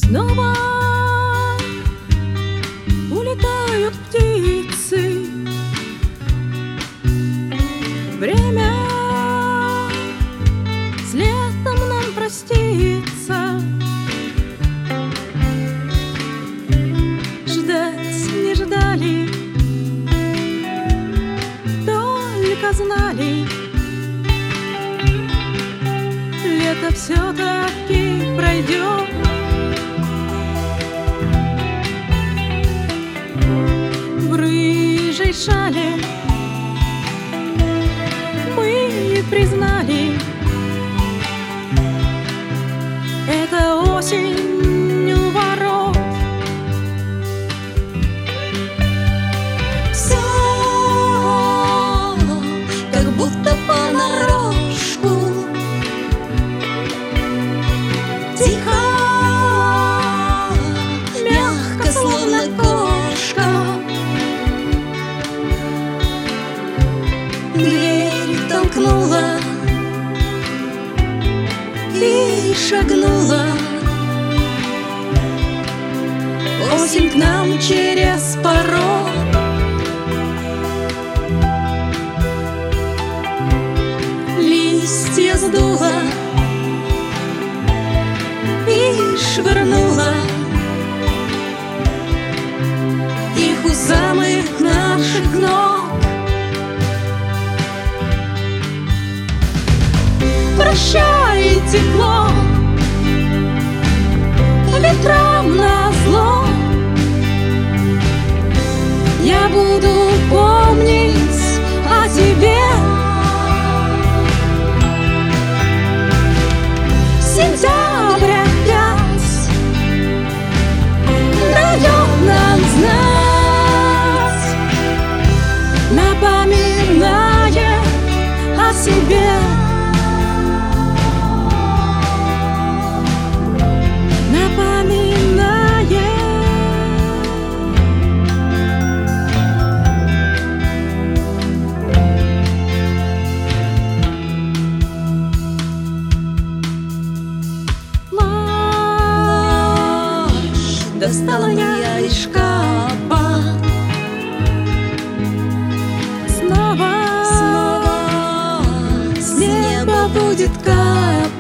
Снова улетают птицы. Время с летом нам простится. Ждать не ждали, только знали, лето все-таки пройдет. В рыжей шале мы признали, это осень у ворот. Все как будто понарошку, тихо, мягко, словно кошка. Дверь толкнула и шагнула осень к нам через порог. Листья сдула и швырнула их у самых наших ног. Прощай, тепло, ветрам назло. Я буду помнить о тебе. Сентябрь опять дает нам знать, напоминая о себе. Достала я из шкафа, Снова с неба будет капать.